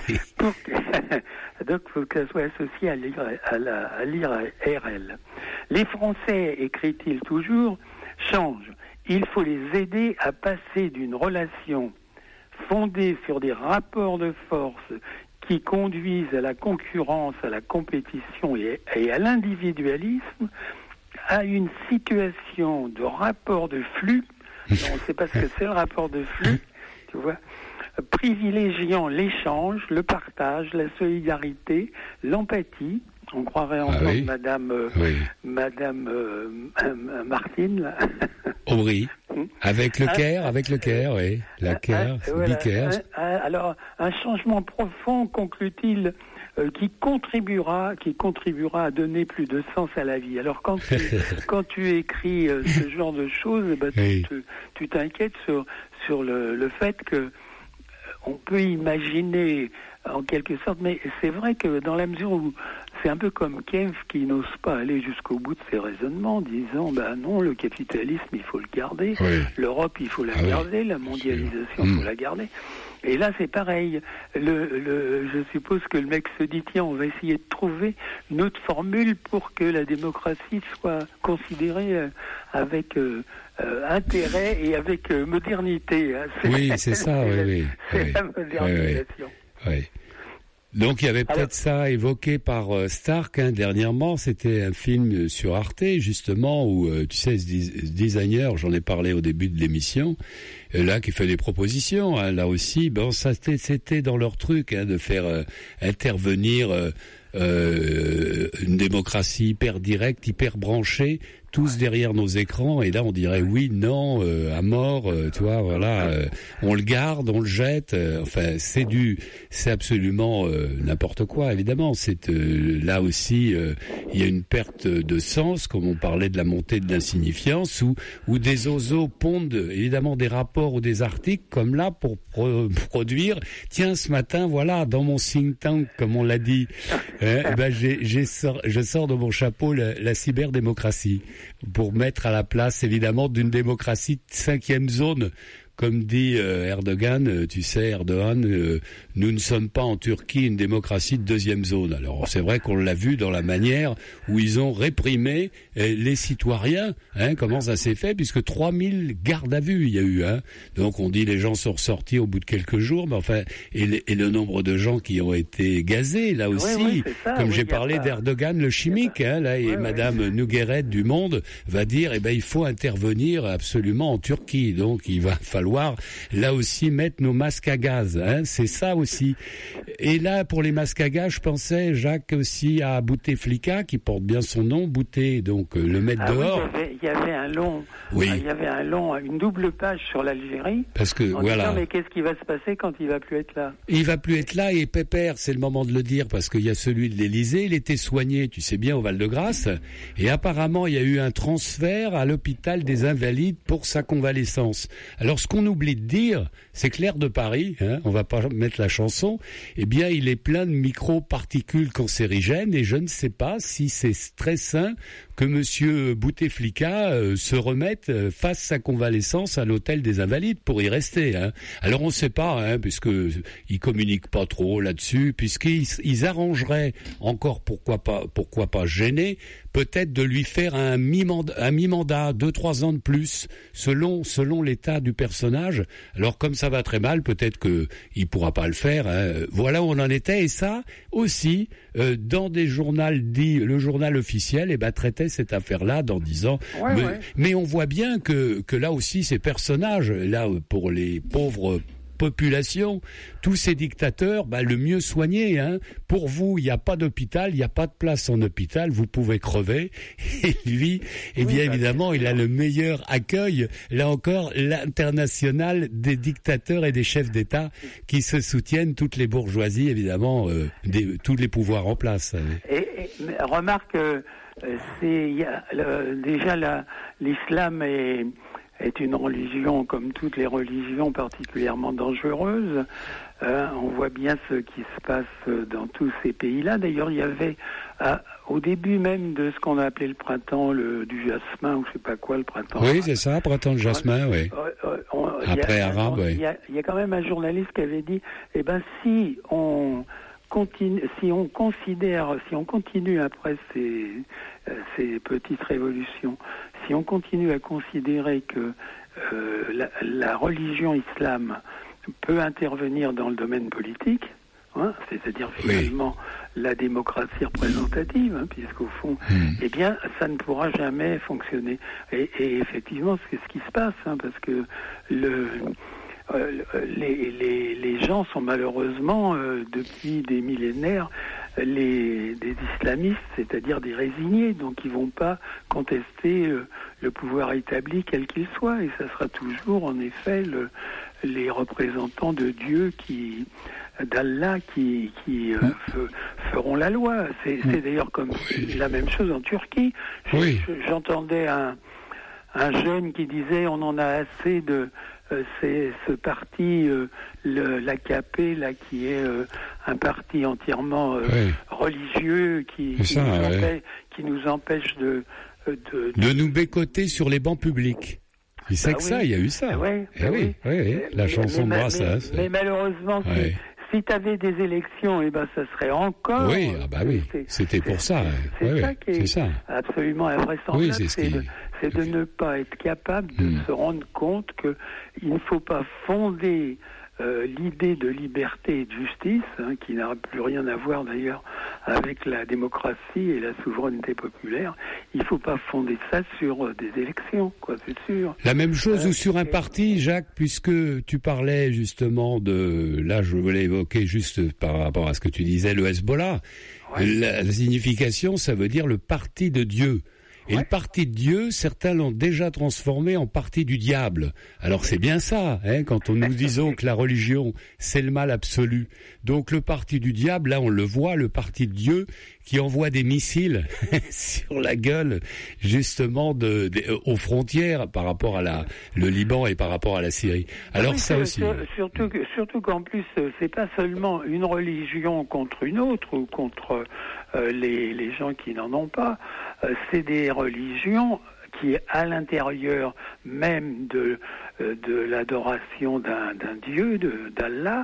Donc, il faut que ça soit associé à l'IRL. Les Français, écrit-il toujours, changent. Il faut les aider à passer d'une relation fondée sur des rapports de force qui conduisent à la concurrence, à la compétition et à l'individualisme, à une situation de rapport de flux. On ne sait pas ce que c'est le rapport de flux, tu vois, privilégiant l'échange, le partage, la solidarité, l'empathie. On croirait encore Madame Martine, là. Aubry. Avec le Caire, oui. La Caire, Bicaire. Alors, un changement profond, conclut-il, qui contribuera à donner plus de sens à la vie. Alors, quand tu écris ce genre de choses, tu t'inquiètes sur le fait que on peut imaginer en quelque sorte, mais c'est vrai que dans la mesure où c'est un peu comme Keynes qui n'ose pas aller jusqu'au bout de ses raisonnements, disant non, le capitalisme il faut le garder, l'Europe il faut la garder, la mondialisation il faut la garder. Et là c'est pareil. Je suppose que le mec se dit tiens, on va essayer de trouver une autre formule pour que la démocratie soit considérée avec intérêt et avec modernité. Oui, c'est ça, C'est la modernisation. Oui. Donc il y avait peut-être ça évoqué par Stark dernièrement, c'était un film sur Arte justement où tu sais ce designer, j'en ai parlé au début de l'émission, là qui fait des propositions, là aussi, ça c'était dans leur truc de faire intervenir une démocratie hyper directe, hyper branchée, tous derrière nos écrans, et là on dirait oui, non, à mort, tu vois, voilà, on le garde, on le jette, enfin c'est absolument n'importe quoi, évidemment. C'est là aussi, il y a une perte de sens, comme on parlait de la montée de l'insignifiance, où des oiseaux pondent évidemment des rapports ou des articles comme là pour produire. Tiens, ce matin, voilà, dans mon think tank, comme on l'a dit, je sors de mon chapeau la cyberdémocratie, pour mettre à la place évidemment d'une démocratie de 5e zone. Comme dit Erdogan, tu sais, Erdogan, nous ne sommes pas en Turquie une démocratie de 2e zone. Alors c'est vrai qu'on l'a vu dans la manière où ils ont réprimé les citoyens. Comment ça s'est fait, puisque 3000 gardes à vue il y a eu. Donc on dit les gens sont ressortis au bout de quelques jours, mais enfin et le nombre de gens qui ont été gazés là aussi. Comme j'ai parlé d'Erdogan le chimique, là et Madame Nogueret du Monde va dire il faut intervenir absolument en Turquie. Donc il va falloir falloir là aussi mettre nos masques à gaz. Hein, c'est ça aussi. Et là, pour les masques à gaz, je pensais, Jacques, aussi à Bouteflika, qui porte bien son nom, Bouté, donc le mettre dehors. Oui, il y avait une double page sur l'Algérie. Parce que disant, mais qu'est-ce qui va se passer quand il va plus être là? Il va plus être là, et Pépère, c'est le moment de le dire, parce qu'il y a celui de l'Élysée, il était soigné, tu sais bien, au Val-de-Grâce, et apparemment il y a eu un transfert à l'hôpital des Invalides pour sa convalescence. Alors ce qu'on oublie de dire, c'est que l'air de Paris, on va pas mettre la chanson, eh bien il est plein de micro-particules cancérigènes, et je ne sais pas si c'est très sain que monsieur Bouteflika se remette, fasse sa convalescence à l'hôtel des Invalides pour y rester. Alors on ne sait pas, puisque ils communiquent pas trop là-dessus, puisqu'ils arrangeraient encore, pourquoi pas gêner, peut-être de lui faire un mi-mandat, 2-3 ans de plus, selon l'état du personnage. Alors comme ça va très mal, peut-être que il pourra pas le faire. Voilà où on en était, et ça aussi dans des journaux dits le journal officiel, traitait cette affaire-là en disant. Mais on voit bien que là aussi ces personnages, là pour les pauvres population, tous ces dictateurs, le mieux soigné. Pour vous, il n'y a pas d'hôpital, il n'y a pas de place en hôpital, vous pouvez crever. Et lui, évidemment, il a le meilleur accueil. Là encore, l'international des dictateurs et des chefs d'État qui se soutiennent, toutes les bourgeoisies, évidemment, tous les pouvoirs en place. Et remarque, l'islam est une religion, comme toutes les religions, particulièrement dangereuse. On voit bien ce qui se passe dans tous ces pays-là. D'ailleurs, il y avait, au début même de ce qu'on a appelé le printemps du jasmin, ou je sais pas quoi, le printemps. Oui, c'est ça, printemps du jasmin, oui. Après arabe, oui. Il y a quand même un journaliste qui avait dit, si on continue après ces petites révolutions, si on continue à considérer que la religion islam peut intervenir dans le domaine politique, c'est-à-dire finalement la démocratie représentative, puisqu'au fond, ça ne pourra jamais fonctionner. Et effectivement, c'est ce qui se passe, parce que les gens sont malheureusement, depuis des millénaires, des islamistes, c'est-à-dire des résignés, donc ils vont pas contester le pouvoir établi quel qu'il soit, et ça sera toujours en effet les représentants de Dieu d'Allah qui feront la loi. C'est d'ailleurs comme la même chose en Turquie. J'entendais un jeune qui disait on en a assez de c'est ce parti, l'AKP, là, qui est un parti entièrement religieux, qui nous empêche de nous bécoter sur les bancs publics. Il sait que ça, il y a eu ça. La chanson de Brassens. Mais malheureusement, si tu avais des élections, ça serait encore... c'était pour ça. C'est ça qui est absolument invraisemblable. C'est de ne pas être capable de se rendre compte qu'il ne faut pas fonder l'idée de liberté et de justice, qui n'a plus rien à voir d'ailleurs avec la démocratie et la souveraineté populaire. Il ne faut pas fonder ça sur des élections, c'est sûr. La même chose ou sur un parti, Jacques, puisque tu parlais justement là je voulais évoquer juste par rapport à ce que tu disais, le Hezbollah. La signification, ça veut dire le parti de Dieu. Et le parti de Dieu, certains l'ont déjà transformé en parti du diable. Alors c'est bien ça, quand nous disons que la religion, c'est le mal absolu. Donc le parti du diable, là on le voit, le parti de Dieu qui envoie des missiles sur la gueule, justement, aux frontières par rapport à le Liban et par rapport à la Syrie. Alors ça aussi. Surtout qu'en plus, c'est pas seulement une religion contre une autre ou contre les gens qui n'en ont pas. C'est des religions qui, à l'intérieur même de l'adoration d'un Dieu, d'Allah,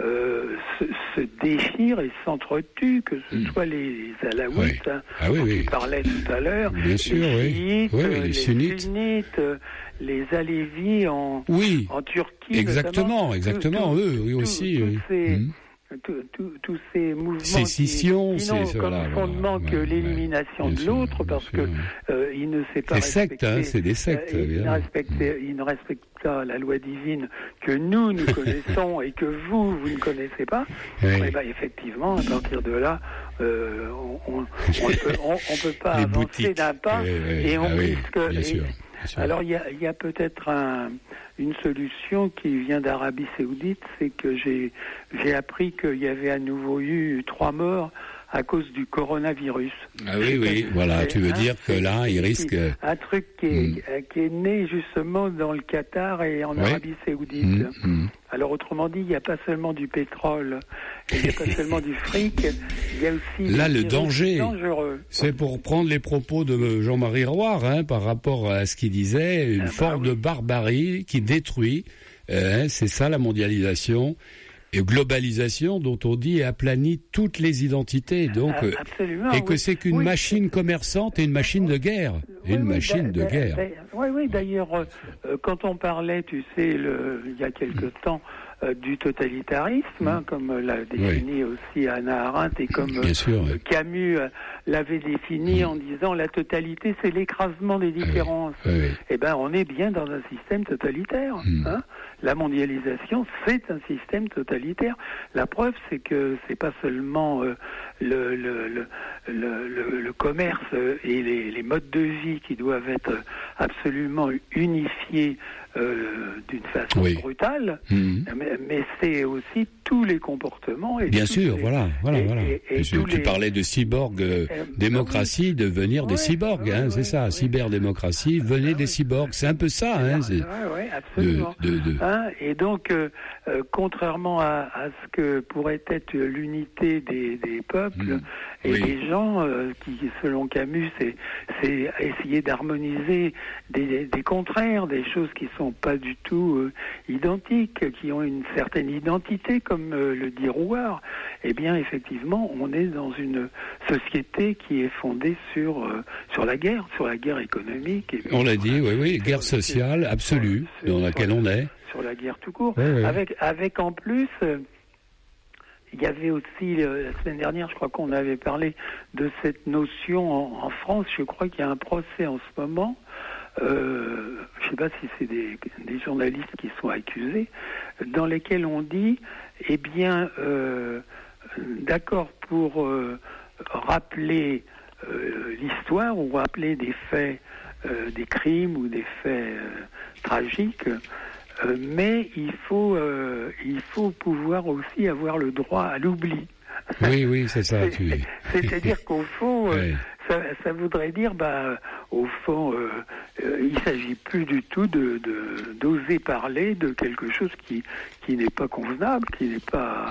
se déchirent et s'entretuent, que ce soit les Alaouites, dont tu parlais tout à l'heure, les chiites, les sunnites, les Alévis en Turquie. Exactement, eux aussi. tous ces mouvements sécision, qui n'ont comme fondement que l'élimination de l'autre, parce que il ne sait pas respecter, c'est des sectes. Il ne respecte pas la loi divine que nous connaissons et que vous ne connaissez pas. Et ben, effectivement, à partir de là, on peut pas avancer d'un pas et on risque. Bien sûr. Alors il y a peut-être une solution qui vient d'Arabie Saoudite, c'est que j'ai appris qu'il y avait à nouveau eu 3 morts à cause du coronavirus. Ah oui, voilà, tu veux dire que là, il risque... Un truc qui est né justement dans le Qatar et en Arabie Saoudite. Alors autrement dit, il n'y a pas seulement du pétrole, il n'y a pas seulement du fric, il y a aussi... Là, le danger, dangereux. C'est pour prendre les propos de Jean-Marie Roire, par rapport à ce qu'il disait, une forme de barbarie qui détruit, c'est ça la mondialisation. Et globalisation dont on dit aplanit toutes les identités, donc et que c'est qu'une machine commerçante et une machine de guerre, de guerre. Oui, d'ailleurs, quand on parlait, tu sais, il y a quelque temps, du totalitarisme, comme l'a défini aussi Hannah Arendt et comme Camus l'avait défini en disant la totalité, c'est l'écrasement des différences. Eh ben, on est bien dans un système totalitaire. La mondialisation, c'est un système totalitaire. La preuve, c'est que c'est pas seulement le commerce et les modes de vie qui doivent être absolument unifiés d'une façon brutale, mais c'est aussi tous les comportements. Et bien sûr, voilà. Tu parlais de cyborg démocratie, de venir des cyborgs, c'est ça, cyberdémocratie, venez des cyborgs, c'est un peu ça. Oui, absolument. Et donc, contrairement à ce que pourrait être l'unité des peuples et des gens, qui, selon Camus, c'est essayer d'harmoniser des contraires, des choses qui sont pas du tout identiques, qui ont une certaine identité, comme le dit Rouard. Eh bien, effectivement, on est dans une société qui est fondée sur la guerre économique. Et on l'a dit, guerre sociale absolue dans laquelle on est. Sur la guerre tout court. Avec en plus... il y avait aussi, la semaine dernière, je crois qu'on avait parlé de cette notion en France. Je crois qu'il y a un procès en ce moment. Je ne sais pas si c'est des journalistes qui sont accusés, dans lesquels on dit, d'accord pour rappeler l'histoire ou rappeler des faits, des crimes ou des faits tragiques, mais il faut pouvoir aussi avoir le droit à l'oubli. Oui, c'est ça. C'est-à-dire qu'au fond, ça voudrait dire, au fond, il s'agit plus du tout d'oser parler de quelque chose qui n'est pas convenable, qui n'est pas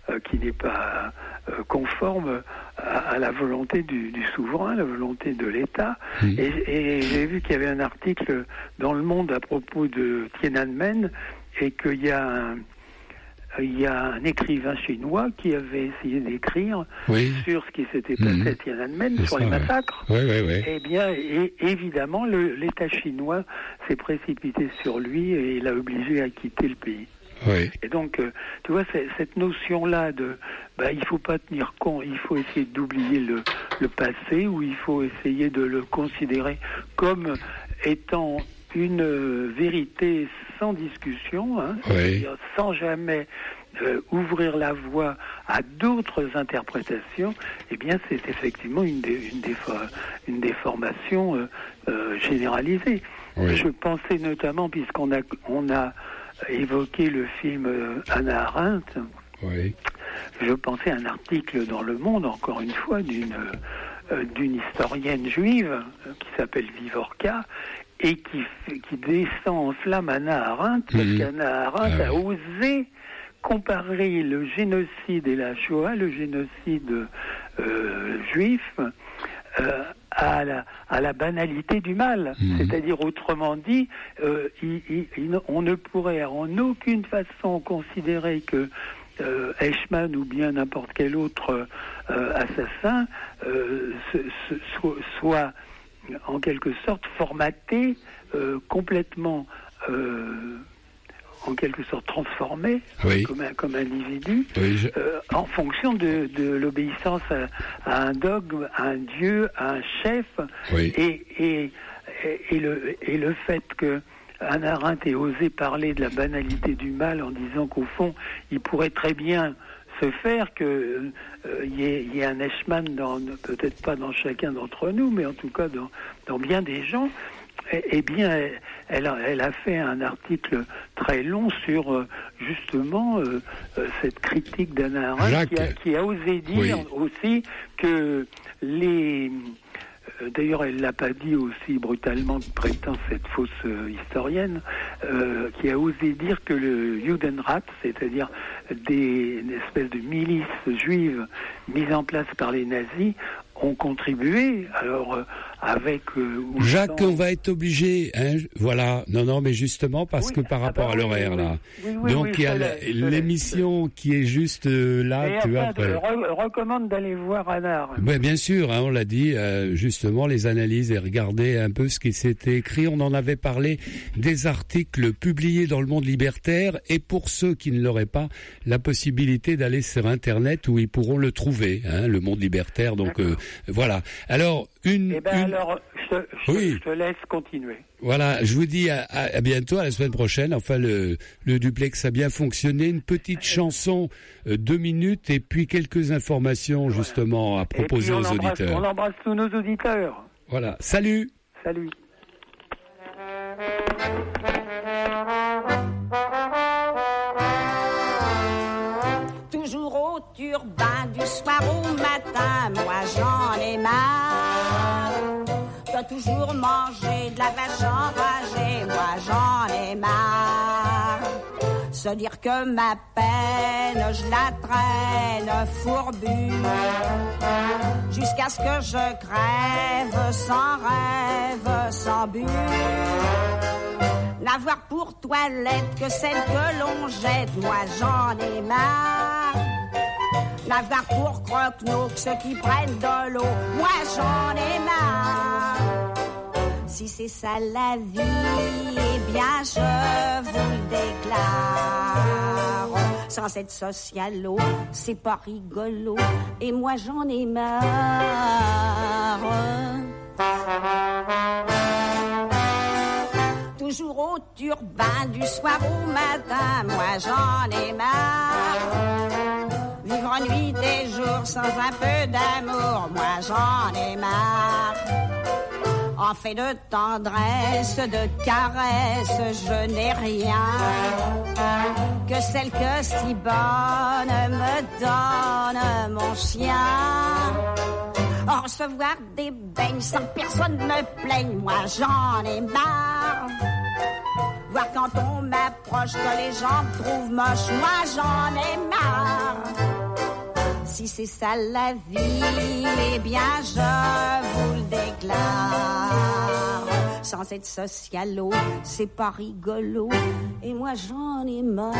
conforme à la volonté du souverain, la volonté de l'État. Et j'ai vu qu'il y avait un article dans Le Monde à propos de Tiananmen et qu'il y a un écrivain chinois qui avait essayé d'écrire sur ce qui s'était passé à Tiananmen, sur les massacres. Eh bien, évidemment, l'État chinois s'est précipité sur lui et l'a obligé à quitter le pays. Et donc, tu vois, cette notion-là de, il faut pas tenir compte, il faut essayer d'oublier le passé, ou il faut essayer de le considérer comme étant une vérité sans discussion, c'est-à-dire sans jamais ouvrir la voie à d'autres interprétations. Eh bien, c'est effectivement une déformation généralisée. Je pensais notamment, puisqu'on a évoqué le film Hannah Arendt, je pensais à un article dans Le Monde, encore une fois, d'une historienne juive qui s'appelle Vivorka, et qui descend en flamme Hannah Arendt, parce qu'Hannah Arendt a osé comparer le génocide et la Shoah, le génocide juif, à la banalité du mal. C'est-à-dire, autrement dit, on ne pourrait en aucune façon considérer que Eichmann ou bien n'importe quel autre assassin soit en quelque sorte formaté complètement en quelque sorte transformé comme individu en fonction de l'obéissance à un dogme, à un dieu, à un chef, et le fait que Hannah Arendt ait osé parler de la banalité du mal en disant qu'au fond, il pourrait très bien se faire que y ait un Eichmann peut-être pas dans chacun d'entre nous, mais en tout cas dans bien des gens. Eh bien, elle a fait un article très long sur justement cette critique d'Hannah Arendt qui a osé dire aussi que d'ailleurs, elle l'a pas dit aussi brutalement que prétend cette fausse historienne, qui a osé dire que le Judenrat, c'est-à-dire une espèce de milice juive mise en place par les nazis, ont contribué. Alors, avec... Jacques, on va être obligé, voilà. Non, mais justement, parce que par rapport à l'horaire, là. Donc, il y a l'émission qui est juste là, tu vois. Je recommande d'aller voir Hannah Arendt. Ouais, bien sûr, on l'a dit, justement, les analyses et regarder un peu ce qui s'était écrit. On en avait parlé des articles publiés dans le Monde libertaire, et pour ceux qui ne l'auraient pas, la possibilité d'aller sur Internet où ils pourront le trouver, le Monde libertaire. Donc, voilà. Alors, je te laisse continuer. Voilà, je vous dis à bientôt, à la semaine prochaine. Enfin, le duplex a bien fonctionné. Une petite chanson, 2 minutes, et puis quelques informations, justement, à proposer aux auditeurs. On embrasse tous nos auditeurs. Voilà. Salut. Salut. Toujours au turbin du soir au matin, moi j'en ai marre. Dois toujours manger de la vache enragée, moi j'en ai marre. Se dire que ma peine, je la traîne fourbue, jusqu'à ce que je crève sans rêve, sans but. N'avoir pour toilette que celle que l'on jette, moi j'en ai marre. N'avoir pour croque-nos que ceux qui prennent de l'eau, moi j'en ai marre. Si c'est ça la vie, eh bien je vous le déclare. Sans être socialo, c'est pas rigolo, et moi j'en ai marre. Toujours au turbin du soir au matin, moi j'en ai marre. Vivre nuit et jour sans un peu d'amour, moi j'en ai marre. En fait de tendresse, de caresse, je n'ai rien que celle que si bonne me donne mon chien. Recevoir des beignes sans personne me plaigne, moi j'en ai marre. Voir quand on m'approche que les gens me trouvent moche, moi j'en ai marre. Si c'est ça la vie, eh bien je vous le déclare. Sans être socialo, c'est pas rigolo, et moi j'en ai marre.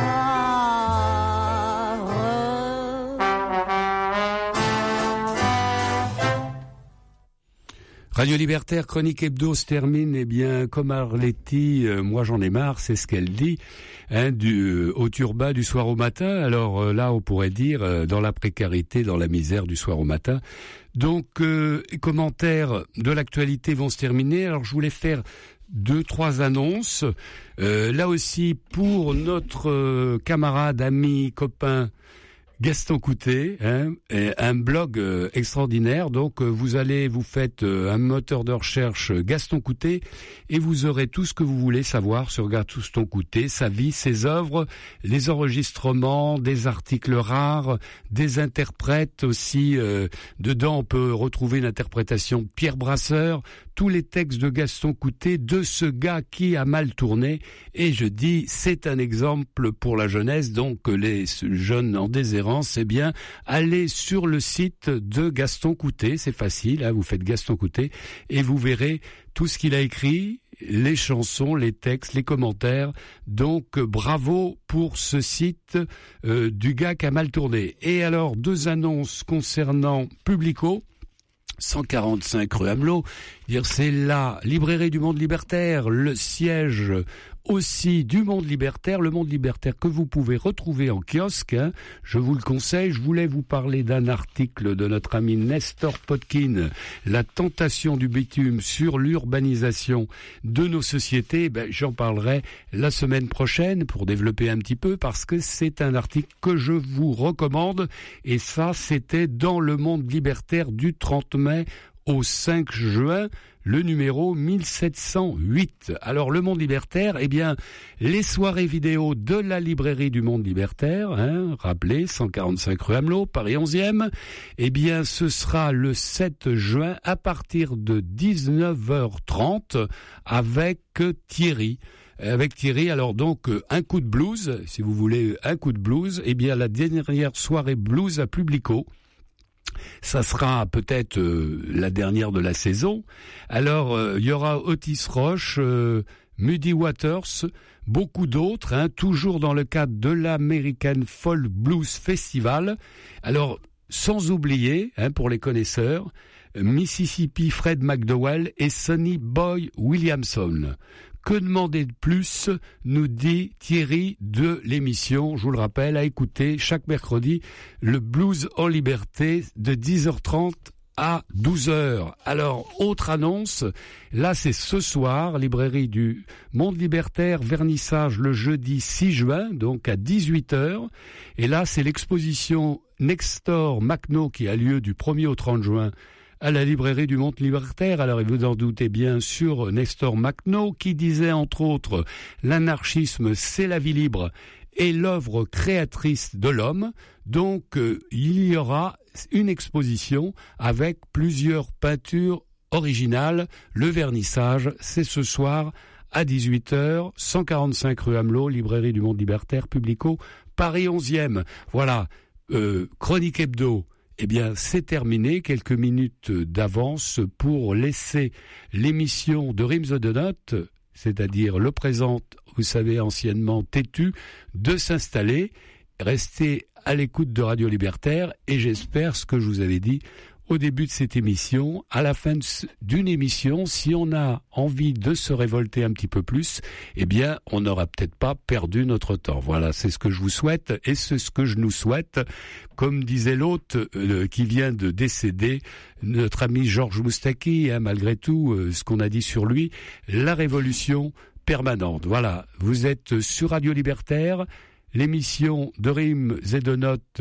Radio Libertaire, Chronique Hebdo se termine, eh bien, comme Arletty, moi j'en ai marre, c'est ce qu'elle dit, au turbin du soir au matin. Alors là, on pourrait dire, dans la précarité, dans la misère du soir au matin. Donc, les commentaires de l'actualité vont se terminer. Alors, je voulais faire 2-3 annonces. Là aussi, pour notre camarade, ami, copain, Gaston Coutet, un blog extraordinaire. Donc vous faites un moteur de recherche Gaston Coutet et vous aurez tout ce que vous voulez savoir sur Gaston Coutet, sa vie, ses œuvres, les enregistrements, des articles rares, des interprètes aussi. Dedans on peut retrouver l'interprétation de Pierre Brasseur, tous les textes de Gaston Coutet, de ce gars qui a mal tourné. Et je dis, c'est un exemple pour la jeunesse, donc les jeunes en déshérence, eh bien, allez sur le site de Gaston Coutet, c'est facile, vous faites Gaston Coutet, et vous verrez tout ce qu'il a écrit, les chansons, les textes, les commentaires. Donc, bravo pour ce site du gars qui a mal tourné. Et alors, 2 annonces concernant Publico. 145 rue Amelot, c'est la librairie du Monde libertaire, le siège aussi du Monde Libertaire, le Monde Libertaire que vous pouvez retrouver en kiosque. Je vous le conseille. Je voulais vous parler d'un article de notre ami Nestor Potkin, La tentation du bitume sur l'urbanisation de nos sociétés. J'en parlerai la semaine prochaine pour développer un petit peu, parce que c'est un article que je vous recommande. Et ça, c'était dans le Monde Libertaire du 30 mai au 5 juin, le numéro 1708. Alors, le Monde Libertaire, les soirées vidéo de la librairie du Monde Libertaire, rappelez, 145 rue Amelot, Paris 11e, ce sera le 7 juin à partir de 19h30 avec Thierry. Alors donc, un coup de blues, si vous voulez un coup de blues, la dernière soirée blues à Publico. Ça sera peut-être la dernière de la saison. Alors, il y aura Otis Roche, Muddy Waters, beaucoup d'autres, toujours dans le cadre de l'American Folk Blues Festival. Alors, sans oublier, pour les connaisseurs, Mississippi Fred McDowell et Sonny Boy Williamson. Que demander de plus, nous dit Thierry de l'émission, je vous le rappelle, à écouter chaque mercredi, le Blues en Liberté de 10h30 à 12h. Alors, autre annonce, là c'est ce soir, librairie du Monde Libertaire, vernissage le jeudi 6 juin, donc à 18h. Et là c'est l'exposition Nestor Makhno qui a lieu du 1er au 30 juin à la librairie du Monde Libertaire. Alors, vous en doutez bien sur Nestor Makhno, qui disait entre autres « L'anarchisme, c'est la vie libre et l'œuvre créatrice de l'homme ». Donc, il y aura une exposition avec plusieurs peintures originales. Le vernissage, c'est ce soir à 18h, 145 rue Amelot, librairie du Monde Libertaire, Publico, Paris 11e. Voilà, Chronique Hebdo. C'est terminé, quelques minutes d'avance pour laisser l'émission de Rimes et de Notes, c'est-à-dire le présent, vous savez, anciennement têtu, de s'installer. Restez à l'écoute de Radio Libertaire et j'espère ce que je vous avais dit au début de cette émission, à la fin d'une émission, si on a envie de se révolter un petit peu plus, on n'aura peut-être pas perdu notre temps. Voilà, c'est ce que je vous souhaite et c'est ce que je nous souhaite. Comme disait l'hôte qui vient de décéder, notre ami Georges Moustaki, malgré tout, ce qu'on a dit sur lui, la révolution permanente. Voilà, vous êtes sur Radio Libertaire, l'émission de Rimes et de Notes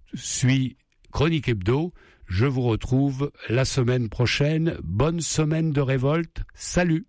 suit Chronique Hebdo. Je vous retrouve la semaine prochaine. Bonne semaine de révolte. Salut!